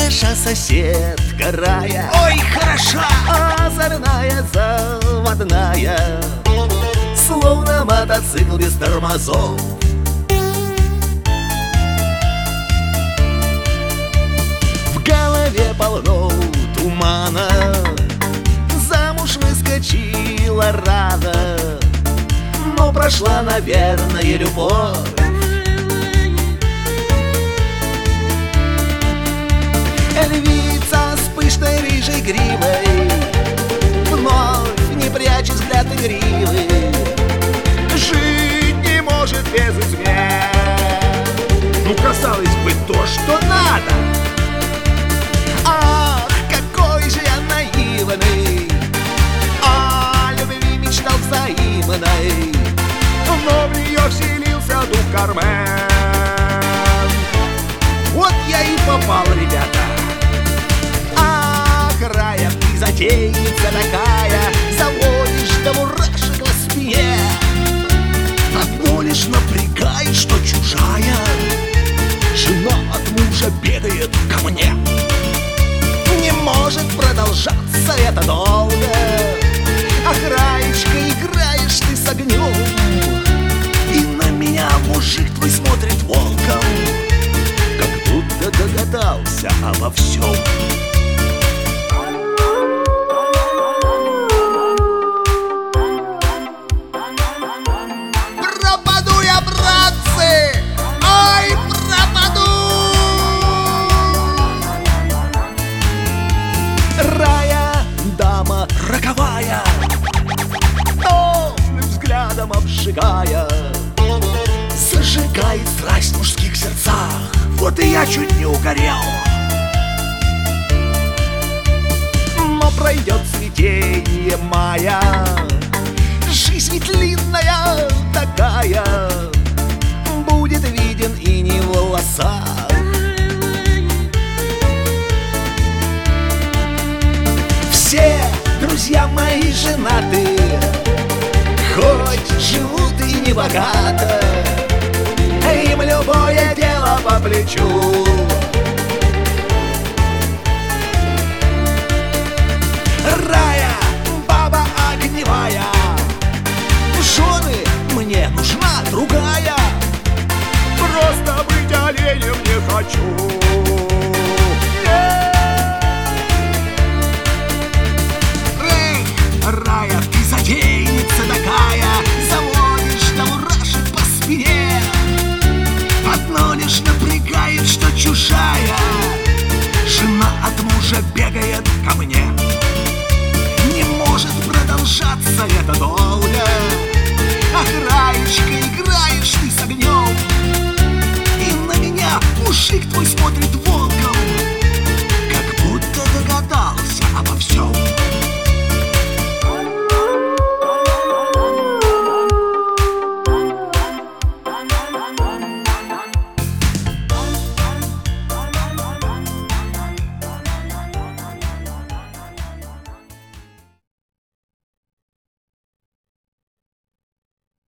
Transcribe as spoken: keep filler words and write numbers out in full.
хороша соседка Рая. Ой, хороша! Озорная, заводная, словно мотоцикл без тормозов. В голове полно тумана, замуж выскочила рано, но прошла, наверное, любовь. Львица с пышной рыжей гривой, вновь не прячет взгляд игривый, жить не может без измен. Ну, казалось бы, то, что надо. Ах, какой же я наивный, о любви мечтал взаимной, Но в нее вселился дух Кармен. Вот я и попал, ребята. Ах, Рая, ты затейница такая, заводишь до мурашек на спине. Одно лишь напрягает, что чужая жена от мужа бегает ко мне. Не может продолжаться это долго. Ах, Раечка, играешь ты с огнем, И на меня мужик твой смотрит волком, как будто догадался обо всем. Пропаду я, братцы! Ой, пропаду! Рая, дама Роковая, томным взглядом обжигая, зажигает страсть в мужских сердцах. Вот и я чуть не угорел. но пройдет цветение мая. Жизнь ведь длинная такая, будет виден и не в волосах. Все друзья мои женаты, хоть живут и не богато, им любое дело по плечу. Рая, баба огневая, жены мне нужна другая. Просто быть оленем не хочу. Эх, Рая, ты затейница такая, заводишь до мурашек по спине. Одно лишь напрягает, что чужая жена от мужа бегает ко мне. Не может продолжаться это долго. Ах, Раечка, играешь ты с огнем, И на меня мужик твой смотрит